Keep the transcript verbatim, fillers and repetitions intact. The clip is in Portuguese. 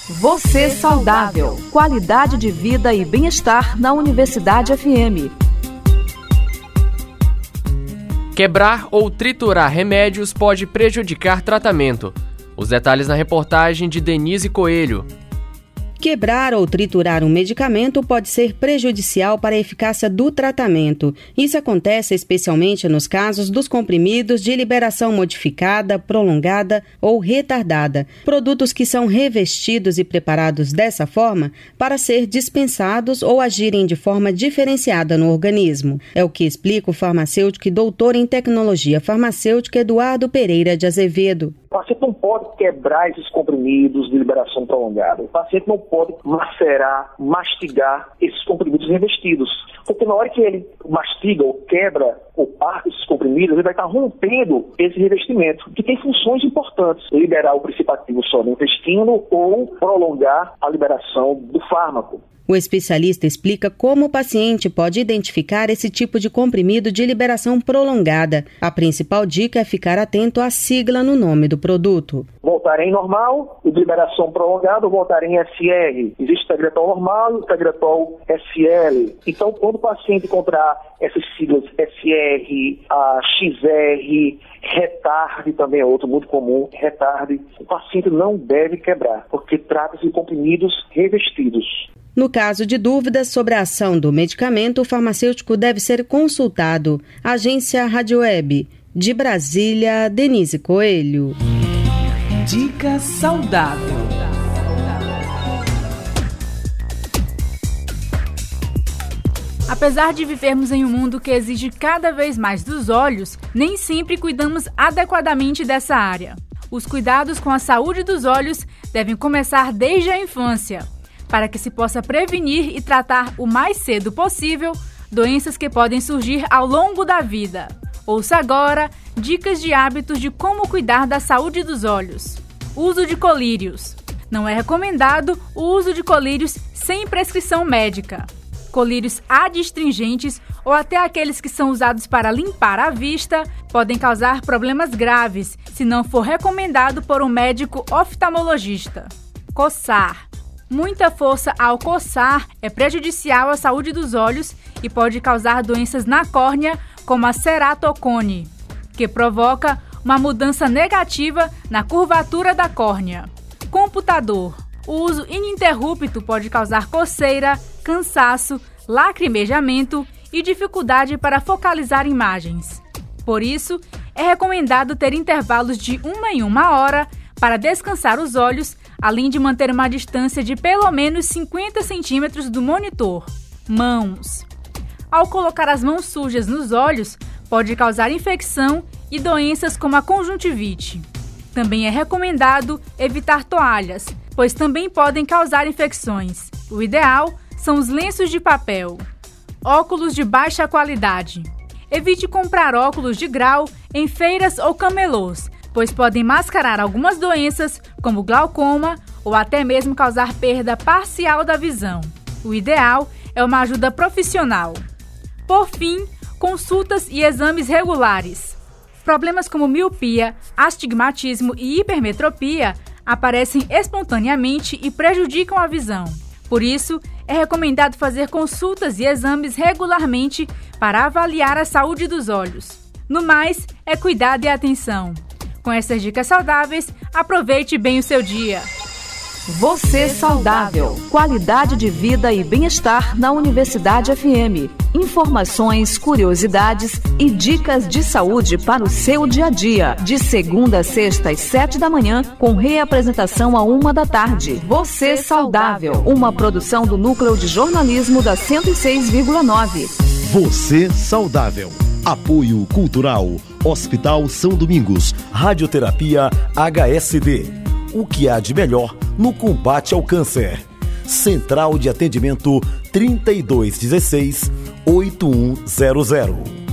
Você Saudável. Qualidade de vida e bem-estar na Universidade F M. Quebrar ou triturar remédios pode prejudicar tratamento. Os detalhes na reportagem de Denise Coelho. Quebrar ou triturar um medicamento pode ser prejudicial para a eficácia do tratamento. Isso acontece especialmente nos casos dos comprimidos de liberação modificada, prolongada ou retardada, produtos que são revestidos e preparados dessa forma para ser dispensados ou agirem de forma diferenciada no organismo. É o que explica o farmacêutico e doutor em tecnologia farmacêutica Eduardo Pereira de Azevedo. O paciente não pode quebrar esses comprimidos de liberação prolongada. O paciente não pode macerar, mastigar esses comprimidos revestidos. Porque na hora que ele mastiga ou quebra ou parte esses comprimidos, ele vai estar rompendo esse revestimento, que tem funções importantes. Liberar o princípio ativo só no intestino ou prolongar a liberação do fármaco. O especialista explica como o paciente pode identificar esse tipo de comprimido de liberação prolongada. A principal dica é ficar atento à sigla no nome do produto. Voltarem normal, o de liberação prolongada, voltarem S R. Existe Tegretol normal e o Tegretol S L. Então, quando o paciente encontrar essas siglas S R, a X R, retarde também é outro muito comum, retarde, o paciente não deve quebrar, porque trata-se de comprimidos revestidos. No caso de dúvidas sobre a ação do medicamento, o farmacêutico deve ser consultado. Agência Rádio Web. De Brasília, Denise Coelho. Dica saudável. Apesar de vivermos em um mundo que exige cada vez mais dos olhos, nem sempre cuidamos adequadamente dessa área. Os cuidados com a saúde dos olhos devem começar desde a infância, para que se possa prevenir e tratar o mais cedo possível doenças que podem surgir ao longo da vida. Ouça agora dicas de hábitos de como cuidar da saúde dos olhos. Uso de colírios. Não é recomendado o uso de colírios sem prescrição médica. Colírios adstringentes ou até aqueles que são usados para limpar a vista podem causar problemas graves se não for recomendado por um médico oftalmologista. Coçar. Muita força ao coçar é prejudicial à saúde dos olhos e pode causar doenças na córnea, como a ceratocone, que provoca uma mudança negativa na curvatura da córnea. Computador. O uso ininterrupto pode causar coceira, cansaço, lacrimejamento e dificuldade para focalizar imagens. Por isso, é recomendado ter intervalos de uma em uma hora para descansar os olhos, além de manter uma distância de pelo menos cinquenta centímetros do monitor. Mãos. Ao colocar as mãos sujas nos olhos, pode causar infecção e doenças como a conjuntivite. Também é recomendado evitar toalhas, pois também podem causar infecções. O ideal são os lenços de papel. Óculos de baixa qualidade. Evite comprar óculos de grau em feiras ou camelôs, pois podem mascarar algumas doenças, como glaucoma, ou até mesmo causar perda parcial da visão. O ideal é uma ajuda profissional. Por fim, consultas e exames regulares. Problemas como miopia, astigmatismo e hipermetropia aparecem espontaneamente e prejudicam a visão. Por isso, é recomendado fazer consultas e exames regularmente para avaliar a saúde dos olhos. No mais, é cuidado e atenção. Com essas dicas saudáveis, aproveite bem o seu dia. Você Saudável. Qualidade de vida e bem-estar na Universidade F M. Informações, curiosidades e dicas de saúde para o seu dia a dia. De segunda a sexta às sete da manhã, com reapresentação à uma da tarde. Você Saudável. Uma produção do Núcleo de Jornalismo da cento e seis vírgula nove. Você Saudável. Apoio Cultural. Hospital São Domingos. Radioterapia H S D. O que há de melhor no combate ao câncer. Central de Atendimento trinta e dois dezesseis, oitenta e um zero zero.